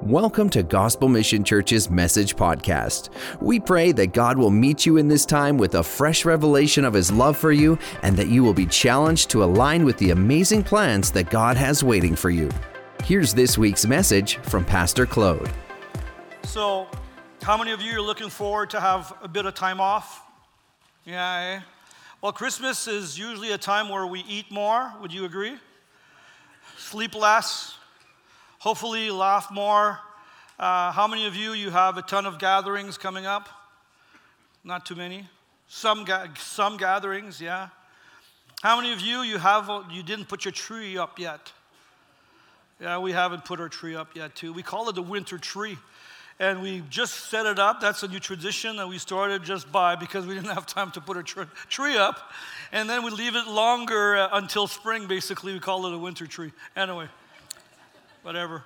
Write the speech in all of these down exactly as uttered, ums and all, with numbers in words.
Welcome to Gospel Mission Church's Message Podcast. We pray that God will meet you in this time with a fresh revelation of His love for you and that you will be challenged to align with the amazing plans that God has waiting for you. Here's this week's message from Pastor Claude. So, how many of you are looking forward to have a bit of time off? Yeah, eh? Well, Christmas is usually a time where we eat more. Would you agree? Sleep less. Hopefully laugh more. Uh, how many of you, you have a ton of gatherings coming up? Not too many. Some ga- some gatherings, yeah. How many of you, you have you didn't put your tree up yet? Yeah, we haven't put our tree up yet too. We call it the winter tree. And we just set it up. That's a new tradition that we started just by because we didn't have time to put a tr- tree up. And then we leave it longer uh, until spring, basically. We call it a winter tree. Anyway. Whatever.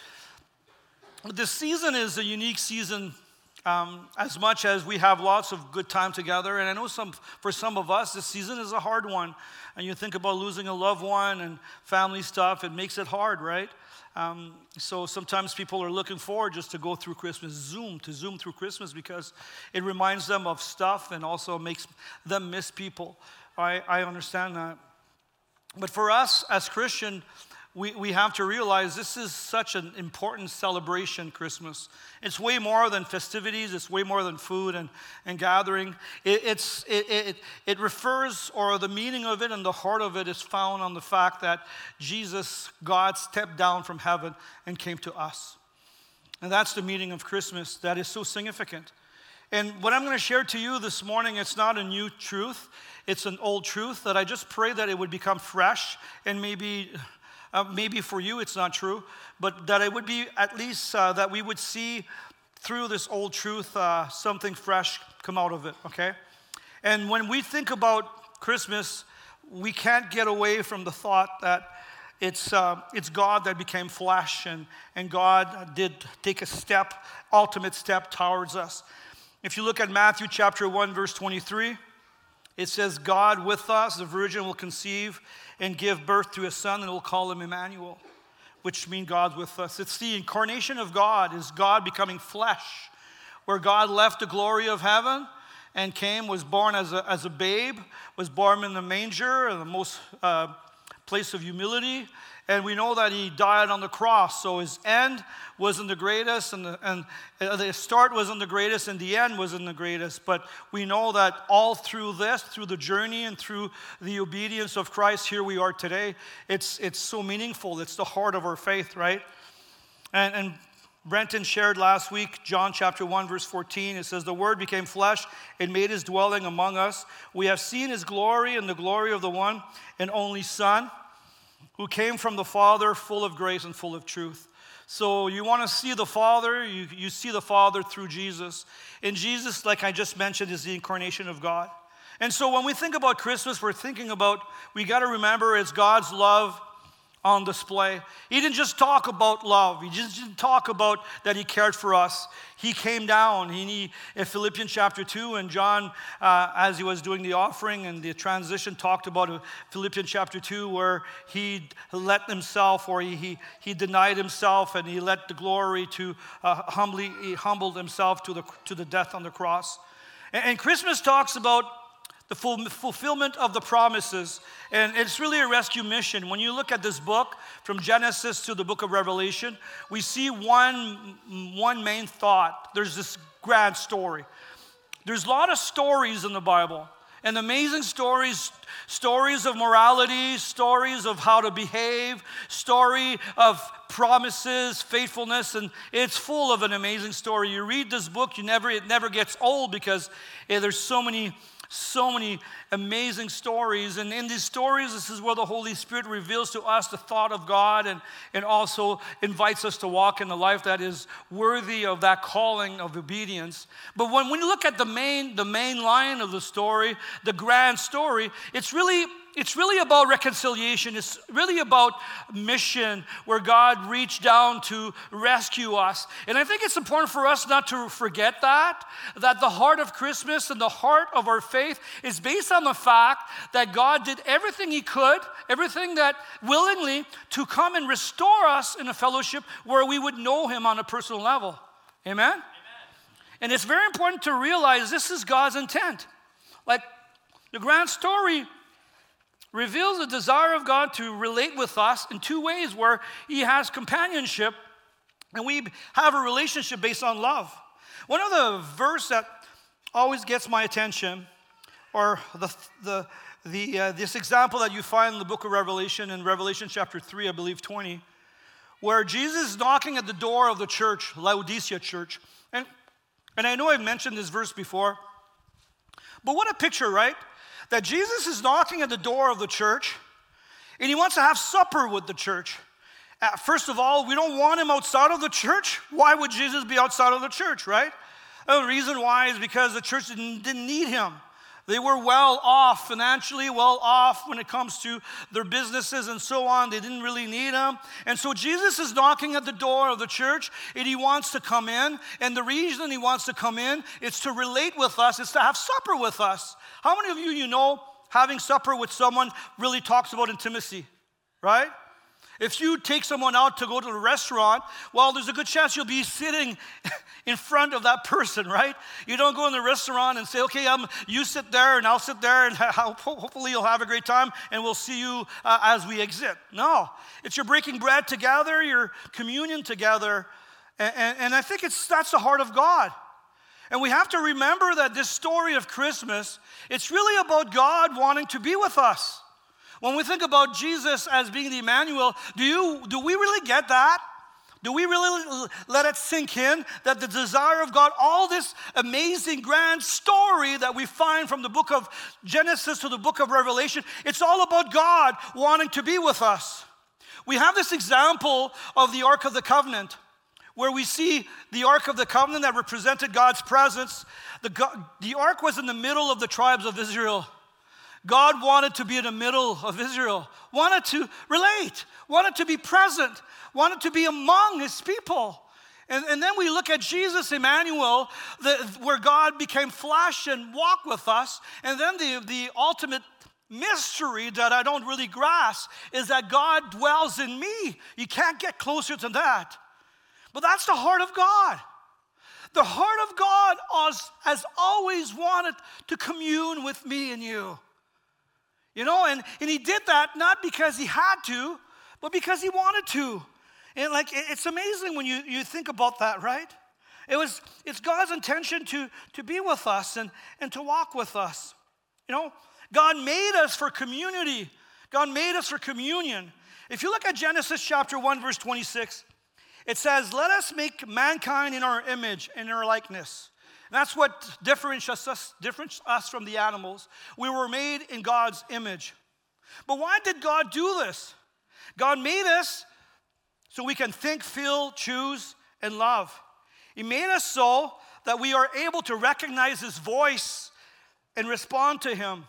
This season is a unique season um, as much as we have lots of good time together. And I know some for some of us, this season is a hard one. And you think about losing a loved one and family stuff, it makes it hard, right? Um, so sometimes people are looking forward just to go through Christmas, Zoom, to Zoom through Christmas because it reminds them of stuff and also makes them miss people. I, I understand that. But for us as Christian, We we have to realize this is such an important celebration, Christmas. It's way more than festivities. It's way more than food and, and gathering. It, it's, it, it, it refers, or the meaning of it and the heart of it is found on the fact that Jesus, God, stepped down from heaven and came to us. And that's the meaning of Christmas that is so significant. And what I'm going to share to you this morning, it's not a new truth. It's an old truth that I just pray that it would become fresh and maybe... Uh, maybe for you it's not true, but that it would be at least uh, that we would see through this old truth uh, something fresh come out of it, okay? And when we think about Christmas, we can't get away from the thought that it's uh, it's God that became flesh and, and God did take a step, ultimate step towards us. If you look at Matthew chapter one, verse twenty-three, it says, God with us, the virgin will conceive and give birth to a son, and we'll call him Emmanuel, which means God with us. It's the incarnation of God, is God becoming flesh, where God left the glory of heaven and came, was born as a, as a babe, was born in the manger, the most uh, place of humility, and we know that he died on the cross, so his end wasn't the greatest, and the, and the start wasn't the greatest, and the end wasn't the greatest. But we know that all through this, through the journey and through the obedience of Christ, here we are today. It's it's so meaningful. It's the heart of our faith, right? And, and Brenton shared last week, John chapter one, verse fourteen. It says, the Word became flesh and made his dwelling among us. We have seen his glory and the glory of the one and only Son, who came from the Father, full of grace and full of truth. So you want to see the Father, you, you see the Father through Jesus. And Jesus, like I just mentioned, is the incarnation of God. And so when we think about Christmas, we're thinking about, we got to remember it's God's love on display. He didn't just talk about love. He just didn't talk about that he cared for us. He came down. He, in Philippians chapter two, and John, uh, as he was doing the offering and the transition, talked about Philippians chapter two, where he let himself, or he he, he denied himself, and he let the glory to uh, humbly, he humbled himself to the to the death on the cross. And, and Christmas talks about the full, fulfillment of the promises. And it's really a rescue mission. When you look at this book, from Genesis to the book of Revelation, we see one, one main thought. There's this grand story. There's a lot of stories in the Bible, and amazing stories, stories of morality, stories of how to behave, story of promises, faithfulness, and it's full of an amazing story. You read this book, you never it never gets old because eh, there's so many So many amazing stories. And in these stories, this is where the Holy Spirit reveals to us the thought of God and, and also invites us to walk in a life that is worthy of that calling of obedience. But when we look at the main, the main line of the story, the grand story, it's really it's really about reconciliation. It's really about mission, where God reached down to rescue us. And I think it's important for us not to forget that, that the heart of Christmas and the heart of our faith is based on the fact that God did everything he could, everything that willingly, to come and restore us in a fellowship where we would know him on a personal level. Amen? Amen. And it's very important to realize this is God's intent. Like, the grand story reveals the desire of God to relate with us in two ways, where he has companionship and we have a relationship based on love. One of the verse that always gets my attention, or the the the uh, this example that you find in the book of Revelation, in Revelation chapter three, I believe twenty, where Jesus is knocking at the door of the church, Laodicea church. And, and I know I've mentioned this verse before, but what a picture, right? That Jesus is knocking at the door of the church, and he wants to have supper with the church. Uh, first of all, we don't want him outside of the church. Why would Jesus be outside of the church, right? And the reason why is because the church didn't, didn't need him. They were well off, financially well off when it comes to their businesses and so on. They didn't really need him. And so Jesus is knocking at the door of the church, and he wants to come in. And the reason he wants to come in is to relate with us. It's to have supper with us. How many of you, you know, having supper with someone really talks about intimacy, right? If you take someone out to go to a restaurant, well, there's a good chance you'll be sitting in front of that person, right? You don't go in the restaurant and say, okay, um, you sit there and I'll sit there, and hopefully you'll have a great time and we'll see you uh, as we exit. No, it's your breaking bread together, your communion together, and, and, and I think it's that's the heart of God. And we have to remember that this story of Christmas, it's really about God wanting to be with us. When we think about Jesus as being the Emmanuel, do you do we really get that? Do we really let it sink in that the desire of God, all this amazing grand story that we find from the book of Genesis to the book of Revelation, it's all about God wanting to be with us. We have this example of the Ark of the Covenant, where we see the Ark of the Covenant that represented God's presence. The, the Ark was in the middle of the tribes of Israel. God wanted to be in the middle of Israel, wanted to relate, wanted to be present, wanted to be among his people. And, and then we look at Jesus, Emmanuel, the, where God became flesh and walked with us. And then the, the ultimate mystery that I don't really grasp is that God dwells in me. You can't get closer to that. But that's the heart of God. The heart of God has, has always wanted to commune with me and you. You know, and, and he did that not because he had to, but because he wanted to. And like, it's amazing when you, you think about that, right? It was, it's God's intention to, to be with us and, and to walk with us. You know, God made us for community. God made us for communion. If you look at Genesis chapter one, verse twenty-six, it says, let us make mankind in our image, in our likeness. And that's what differentiates us, differentiates us from the animals. We were made in God's image. But why did God do this? God made us so we can think, feel, choose, and love. He made us so that we are able to recognize his voice and respond to him.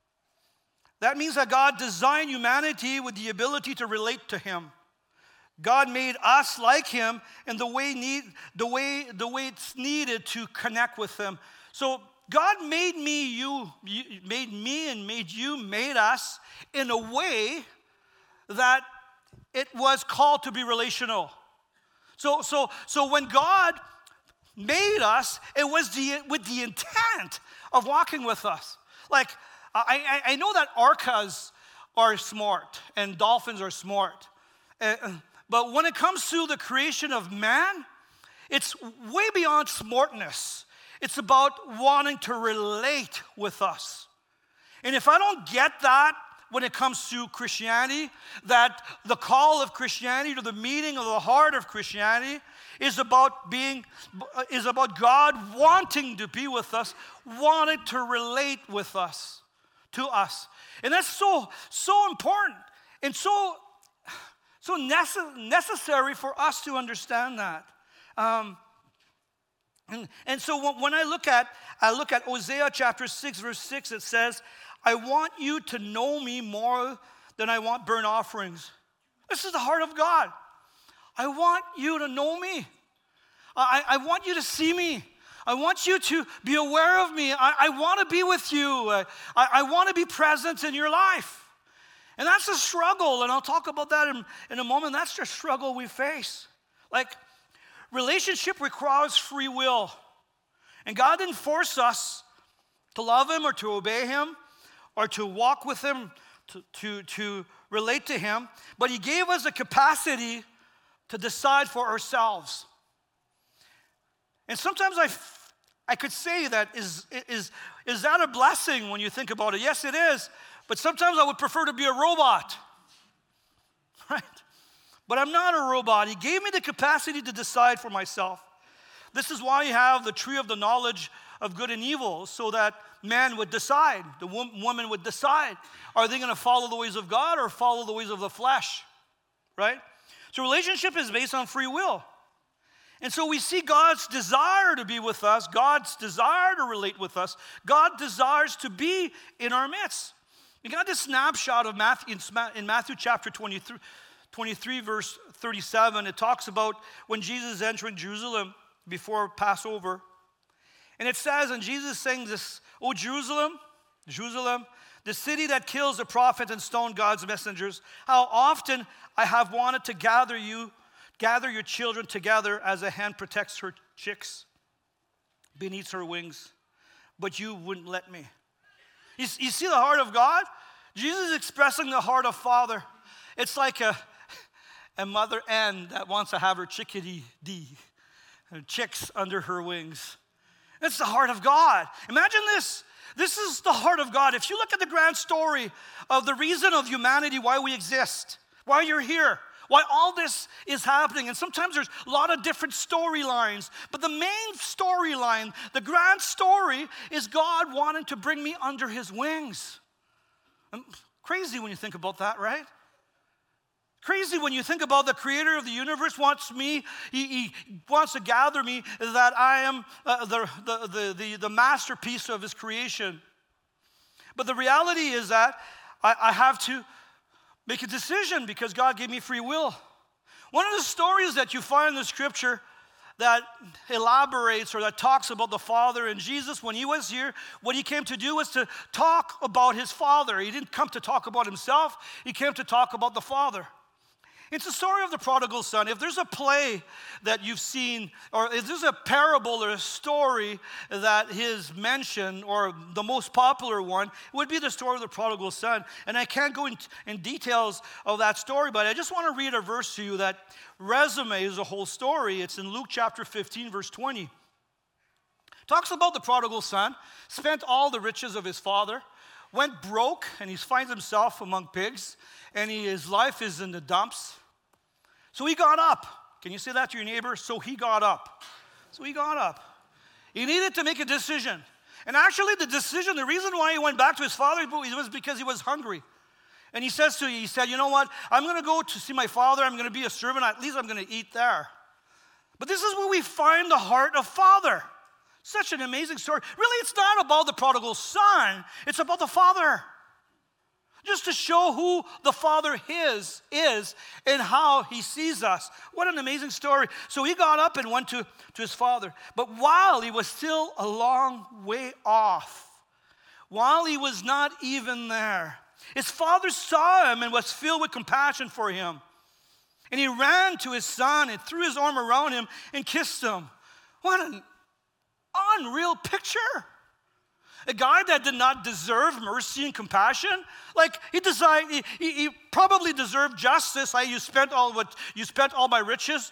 That means that God designed humanity with the ability to relate to him. God made us like him in the way need the way the way it's needed to connect with him. So God made me, you, you made me and made you, made us in a way that it was called to be relational. So so so when God made us, it was the with the intent of walking with us. Like I I, I know that orcas are smart and dolphins are smart. Uh, But when it comes to the creation of man, it's way beyond smartness. It's about wanting to relate with us. And if I don't get that when it comes to Christianity, that the call of Christianity to the meaning of the heart of Christianity is about being, is about God wanting to be with us, wanting to relate with us, to us. And that's so, so important and so So necessary for us to understand that. Um, and, and so when I look at I look at Hosea chapter six, verse six, it says, I want you to know me more than I want burnt offerings. This is the heart of God. I want you to know me. I, I want you to see me. I want you to be aware of me. I, I want to be with you. I, I want to be present in your life. And that's a struggle, and I'll talk about that in, in a moment. That's the struggle we face. Like, relationship requires free will. And God didn't force us to love him or to obey him or to walk with him, to, to, to relate to him. But he gave us a capacity to decide for ourselves. And sometimes I, I could say that, is, is, is that a blessing when you think about it? Yes, it is. But sometimes I would prefer to be a robot. Right? But I'm not a robot. He gave me the capacity to decide for myself. This is why you have the tree of the knowledge of good and evil, so that man would decide, the woman would decide, are they going to follow the ways of God or follow the ways of the flesh, right? So relationship is based on free will. And so we see God's desire to be with us, God's desire to relate with us. God desires to be in our midst. We got this snapshot of Matthew, in Matthew chapter twenty-three, twenty-three, verse thirty-seven. It talks about when Jesus is entering Jerusalem before Passover. And it says, and Jesus saying this, "O Jerusalem, Jerusalem, the city that kills the prophet and stones God's messengers, how often I have wanted to gather you, gather your children together as a hen protects her chicks beneath her wings, but you wouldn't let me." You, you see the heart of God? Jesus is expressing the heart of Father. It's like a, a mother hen that wants to have her chickadee, her chicks under her wings. It's the heart of God. Imagine this. This is the heart of God. If you look at the grand story of the reason of humanity, why we exist, why you're here, why all this is happening, and sometimes there's a lot of different storylines, but the main storyline, the grand story, is God wanting to bring me under his wings. And crazy when you think about that, right? Crazy when you think about the creator of the universe wants me, he, he wants to gather me, that I am uh, the, the, the, the, the masterpiece of his creation. But the reality is that I, I have to make a decision because God gave me free will. One of the stories that you find in the scripture that elaborates or that talks about the Father and Jesus, when he was here, what he came to do was to talk about his Father. He didn't come to talk about himself, he came to talk about the Father. It's the story of the prodigal son. If there's a play that you've seen, or if there's a parable or a story that is mentioned, or the most popular one, it would be the story of the prodigal son. And I can't go in, in details of that story, but I just want to read a verse to you that resumes the whole story. It's in Luke chapter fifteen, verse twenty. It talks about the prodigal son, spent all the riches of his father, went broke, and he finds himself among pigs, and he, his life is in the dumps. So he got up. Can you say that to your neighbor? So he got up. So he got up. He needed to make a decision. And actually the decision, the reason why he went back to his father was because he was hungry. And he says to you, he said, you know what? I'm going to go to see my father. I'm going to be a servant. At least I'm going to eat there. But this is where we find the heart of Father. Such an amazing story. Really, it's not about the prodigal son. It's about the Father. Just to show who the Father is, is and how he sees us. What an amazing story. So he got up and went to, to his father. But while he was still a long way off, while he was not even there, his father saw him and was filled with compassion for him. And he ran to his son and threw his arm around him and kissed him. What an unreal picture. A guy that did not deserve mercy and compassion, like he designed, he, he, he probably deserved justice. Like you spent all what you spent all my riches,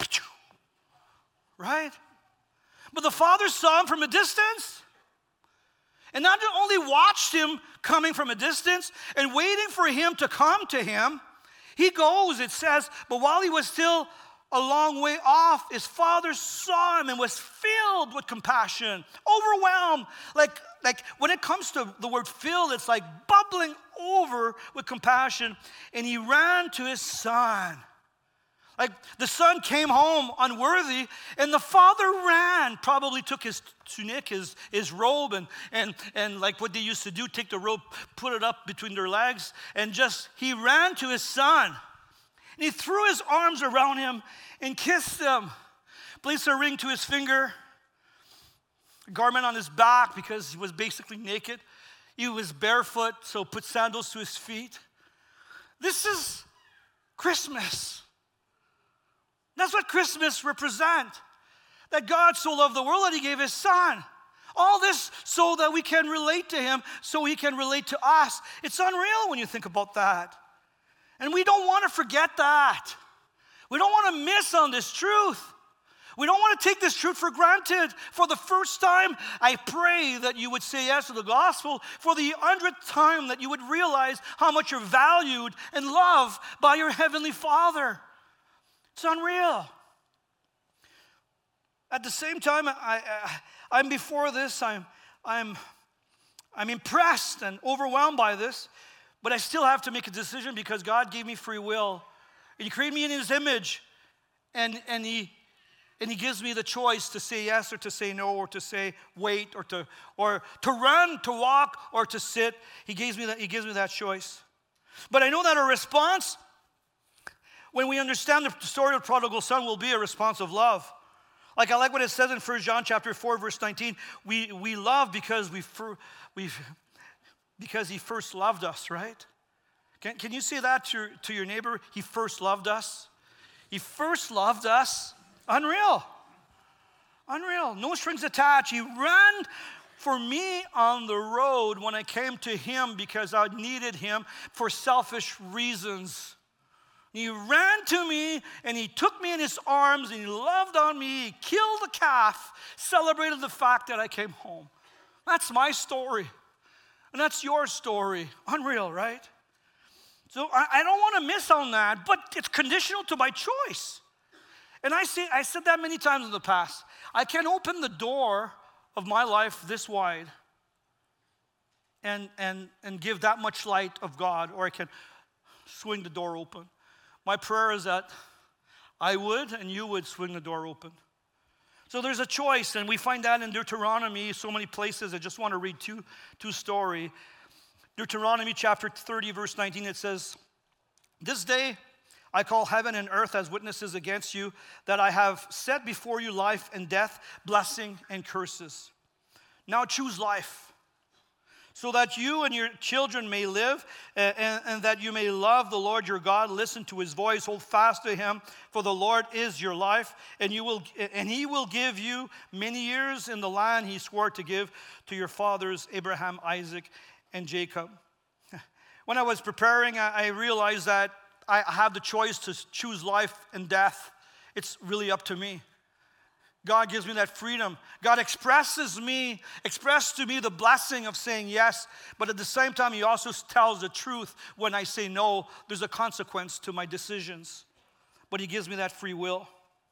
right? But the father saw him from a distance, and not only watched him coming from a distance and waiting for him to come to him. He goes. It says, but while he was still a long way off, his father saw him and was filled with compassion, overwhelmed. Like, like when it comes to the word filled, it's like bubbling over with compassion. And he ran to his son. Like the son came home unworthy, and the father ran, probably took his tunic, his, his robe, and, and, and like what they used to do, take the robe, put it up between their legs, and just, he ran to his son. And he threw his arms around him and kissed him, placed a ring to his finger, a garment on his back because he was basically naked. He was barefoot, so put sandals to his feet. This is Christmas. That's what Christmas represents. That God so loved the world that he gave his son. All this so that we can relate to him, so he can relate to us. It's unreal when you think about that. And we don't want to forget that. We don't want to miss on this truth. We don't want to take this truth for granted. For the first time, I pray that you would say yes to the gospel. For the hundredth time, that you would realize how much you're valued and loved by your heavenly Father. It's unreal. At the same time, I, I, I'm before this, I'm, I'm, I'm impressed and overwhelmed by this, but I still have to make a decision because God gave me free will. And he created me in his image, and, and, he, and he gives me the choice to say yes or to say no, or to say wait, or to, or to run, to walk, or to sit. He gives me that, he gives me that choice. But I know that our response, when we understand the story of the prodigal son, will be a response of love. Like I like what it says in First John chapter four, verse nineteen. We, we love because we we because he first loved us, right? Can, can you say that to, to your neighbor? He first loved us. He first loved us. Unreal. Unreal. No strings attached. He ran for me on the road when I came to him because I needed him for selfish reasons. He ran to me, and he took me in his arms, and he loved on me. He killed the calf, celebrated the fact that I came home. That's my story, and that's your story. Unreal, right? So I, I don't want to miss on that, but it's conditional to my choice. And I say, I said that many times in the past. I can open the door of my life this wide and, and, and give that much light of God, or I can swing the door open. My prayer is that I would and you would swing the door open. So there's a choice, and we find that in Deuteronomy, so many places. I just want to read two, two stories. Deuteronomy chapter thirty, verse nineteen, it says, "This day I call heaven and earth as witnesses against you, that I have set before you life and death, blessing and curses. Now choose life, so that you and your children may live, and, and, and that you may love the Lord your God. Listen to his voice, hold fast to him, for the Lord is your life, and you will, and he will give you many years in the land he swore to give to your fathers, Abraham, Isaac, and Jacob." When I was preparing, I, I realized that I have the choice to choose life and death. It's really up to me. God gives me that freedom. God expresses me, expresses to me the blessing of saying yes, but at the same time, he also tells the truth when I say no. There's a consequence to my decisions, but he gives me that free will.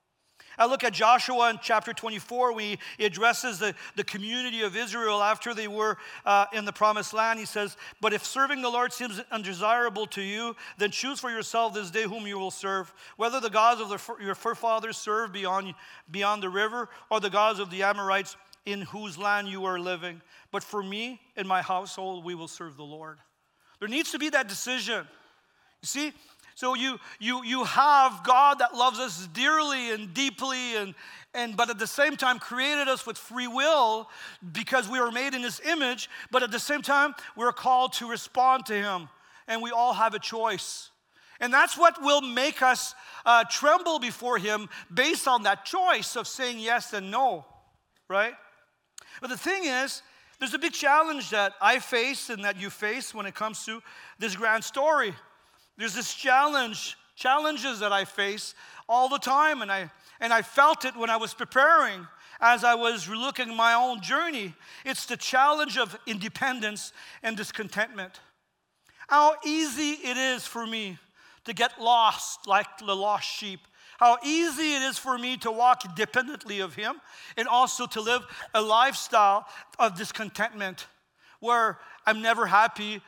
I look at Joshua in chapter twenty-four, when he addresses the, the community of Israel after they were uh, in the promised land. He says, "But if serving the Lord seems undesirable to you, then choose for yourself this day whom you will serve, whether the gods of the, your forefathers served beyond, beyond the river, or the gods of the Amorites in whose land you are living. But for me and my household, we will serve the Lord." There needs to be that decision. You see? So you you you have God that loves us dearly and deeply, and, and but at the same time created us with free will because we were made in his image, but at the same time we're called to respond to him, and we all have a choice. And that's what will make us uh, tremble before him, based on that choice of saying yes and no, right? But the thing is, there's a big challenge that I face and that you face when it comes to this grand story. There's this challenge, challenges that I face all the time, and I and I felt it when I was preparing, as I was looking at my own journey. It's the challenge of independence and discontentment. How easy it is for me to get lost like the lost sheep. How easy it is for me to walk independently of him, and also to live a lifestyle of discontentment where I'm never happy.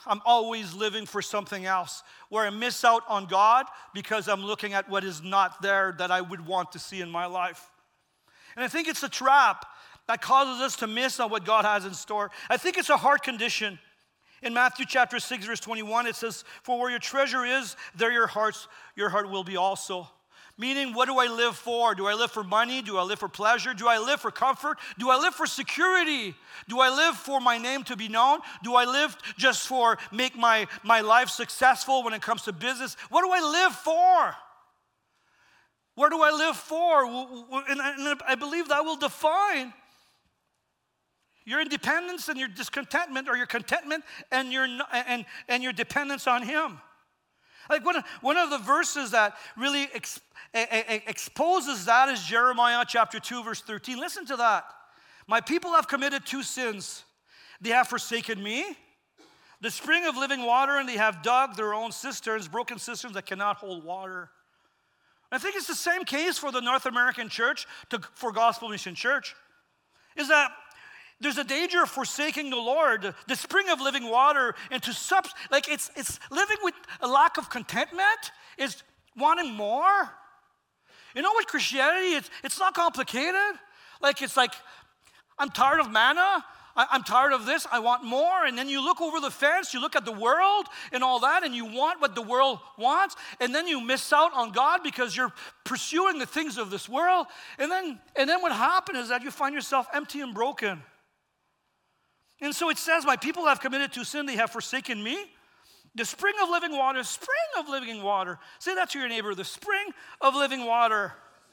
I'm always living for something else, where I miss out on God because I'm looking at what is not there that I would want to see in my life. And I think it's a trap that causes us to miss on what God has in store. I think it's a heart condition. In Matthew chapter six, verse twenty-one, it says, "For where your treasure is, there your hearts, your heart will be also." Meaning, what do I live for? Do I live for money? Do I live for pleasure? Do I live for comfort? Do I live for security? Do I live for my name to be known? Do I live just for make my, my life successful when it comes to business? What do I live for? Where do I live for? And I believe that will define your independence and your discontentment, or your contentment and your, and, and your dependence on Him. Like one of, one of the verses that really ex, exposes that is Jeremiah chapter two, verse thirteen. Listen to that. "My people have committed two sins. They have forsaken me, the spring of living water, and they have dug their own cisterns, broken cisterns that cannot hold water." I think it's the same case for the North American church, to, for Gospel Mission Church, is that there's a danger of forsaking the Lord, the spring of living water, and to sub, like it's it's living with a lack of contentment, is wanting more. You know what Christianity, it's, it's not complicated. Like it's like, I'm tired of manna, I, I'm tired of this, I want more. And then you look over the fence, you look at the world and all that, and you want what the world wants, and then you miss out on God because you're pursuing the things of this world. And then, and then what happens is that you find yourself empty and broken. And so it says, "My people have committed to sin, they have forsaken me, the spring of living water," spring of living water. Say that to your neighbor, the spring of living water.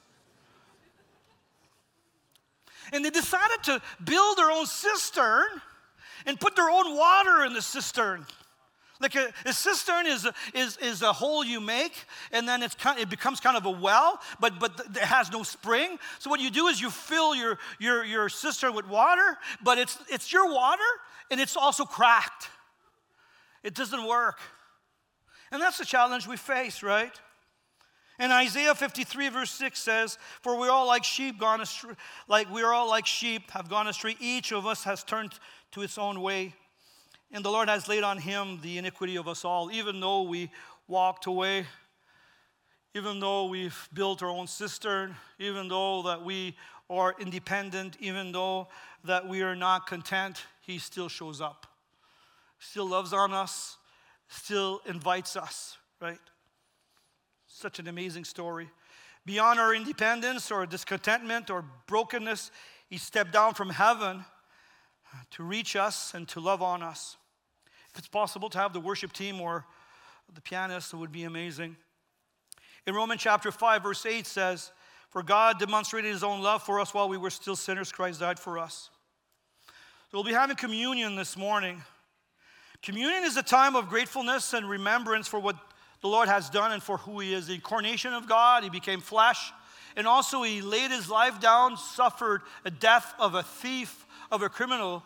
And they decided to build their own cistern and put their own water in the cistern. Like a, a cistern is a, is, is a hole you make, and then it's kind, it becomes kind of a well, but, but it has no spring. So what you do is you fill your, your, your cistern with water, but it's, it's your water, and it's also cracked. It doesn't work. And that's the challenge we face, right? And Isaiah fifty-three, verse six says, "For we all like sheep gone astray, like we are all like sheep have gone astray. Each of us has turned to its own way. And the Lord has laid on Him the iniquity of us all." Even though we walked away, even though we've built our own cistern, even though that we are independent, even though that we are not content, He still shows up. Still loves on us, still invites us, right? Such an amazing story. Beyond our independence or discontentment or brokenness, He stepped down from heaven to reach us and to love on us. If it's possible to have the worship team or the pianist, it would be amazing. In Romans chapter five, verse eight says, "For God demonstrated His own love for us while we were still sinners, Christ died for us." So we'll be having communion this morning. Communion is a time of gratefulness and remembrance for what the Lord has done and for who He is. The incarnation of God, He became flesh, and also He laid His life down, suffered a death of a thief, of a criminal,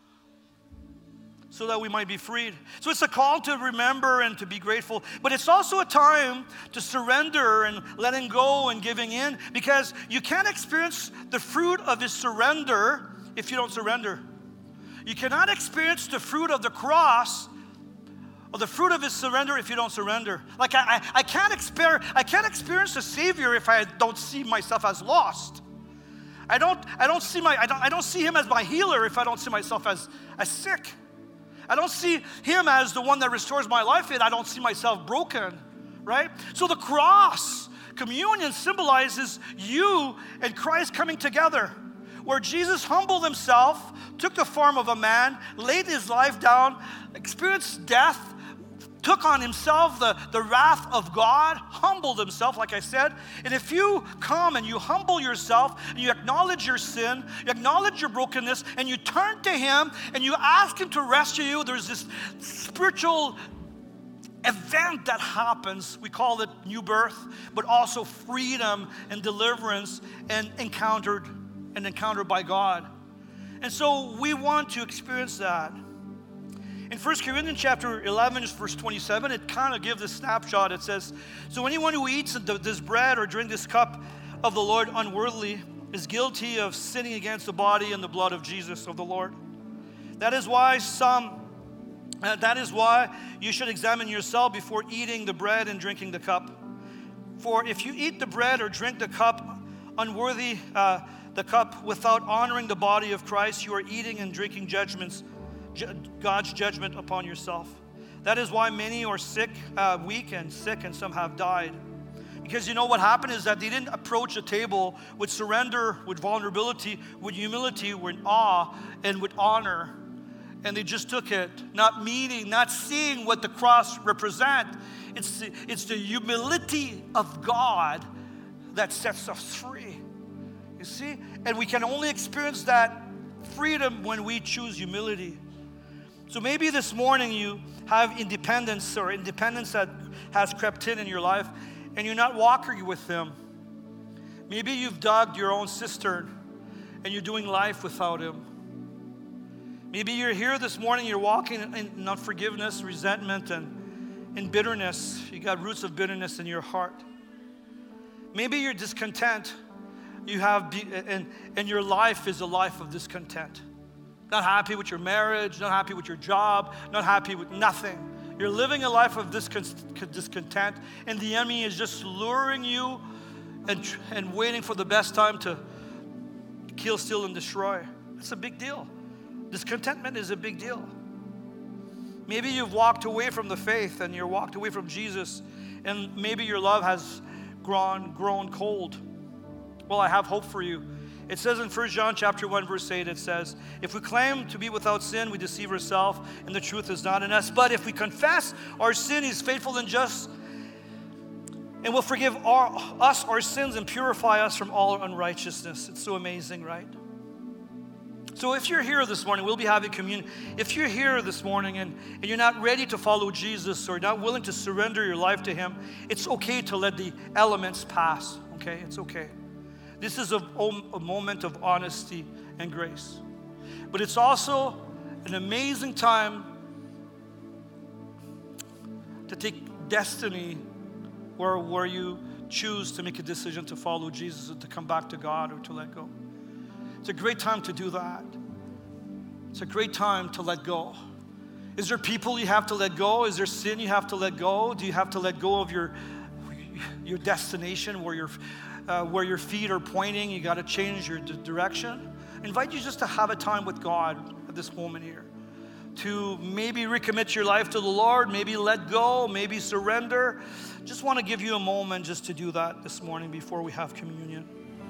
so that we might be freed. So it's a call to remember and to be grateful, but it's also a time to surrender and letting go and giving in, because you can't experience the fruit of His surrender if you don't surrender. You cannot experience the fruit of the cross or the fruit of His surrender if you don't surrender. Like I, I, I can't experience, I can't experience the Savior if I don't see myself as lost. I don't, I don't see my, I don't, I don't see Him as my healer if I don't see myself as, as sick. I don't see Him as the one that restores my life if I don't see myself broken, right? So the cross, communion, symbolizes you and Christ coming together, where Jesus humbled Himself, took the form of a man, laid His life down, experienced death, took on Himself the, the wrath of God, humbled Himself, like I said. And if you come and you humble yourself, and you acknowledge your sin, you acknowledge your brokenness, and you turn to Him, and you ask Him to rescue you, there's this spiritual event that happens. We call it new birth, but also freedom and deliverance and encountered and encountered by God. And so we want to experience that. In First Corinthians chapter eleven, verse twenty-seven, it kind of gives a snapshot. It says, "So anyone who eats this bread or drinks this cup of the Lord unworthily is guilty of sinning against the body and the blood of Jesus, of the Lord. That is why some Uh, that is why you should examine yourself before eating the bread and drinking the cup. For if you eat the bread or drink the cup unworthy, uh, the cup without honoring the body of Christ, you are eating and drinking judgments, ju- God's judgment upon yourself. That is why many are sick, uh, weak and sick, and some have died. Because you know what happened is that they didn't approach the table with surrender, with vulnerability, with humility, with awe, and with honor. And they just took it, not meaning, not seeing what the cross represents. It's the, it's the humility of God that sets us free. You see? And we can only experience that freedom when we choose humility. So maybe this morning you have independence or independence that has crept in in your life and you're not walking with Him. Maybe you've dug your own cistern and you're doing life without Him. Maybe you're here this morning, you're walking in unforgiveness, resentment, and in bitterness. You got roots of bitterness in your heart. Maybe you're discontent. You have, and, and your life is a life of discontent. Not happy with your marriage, not happy with your job, not happy with nothing. You're living a life of discontent, and the enemy is just luring you and, and waiting for the best time to kill, steal, and destroy. It's a big deal. Discontentment is a big deal. Maybe you've walked away from the faith and you're walked away from Jesus, and maybe your love has grown, grown cold. Well, I have hope for you. It says in First John chapter one, verse eight, it says, if we claim to be without sin, we deceive ourselves, and the truth is not in us. But if we confess our sin, He's faithful and just, and will forgive our, us our sins and purify us from all unrighteousness. It's so amazing, right? So if you're here this morning, we'll be having communion. If you're here this morning and, and you're not ready to follow Jesus or not willing to surrender your life to Him, it's okay to let the elements pass, okay? It's okay. This is a, a moment of honesty and grace. But it's also an amazing time to take destiny where, where you choose to make a decision to follow Jesus or to come back to God or to let go. It's a great time to do that. It's a great time to let go. Is there people you have to let go? Is there sin you have to let go? Do you have to let go of your, your destination where your, uh, where your feet are pointing? You got to change your d- direction. I invite you just to have a time with God at this moment here. To maybe recommit your life to the Lord, maybe let go, maybe surrender. Just want to give you a moment just to do that this morning before we have communion.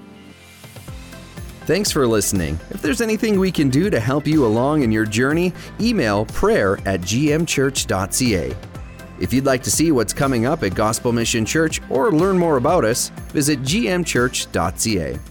Thanks for listening. If there's anything we can do to help you along in your journey, email prayer at g m church dot c a. If you'd like to see what's coming up at Gospel Mission Church or learn more about us, visit g m church dot c a.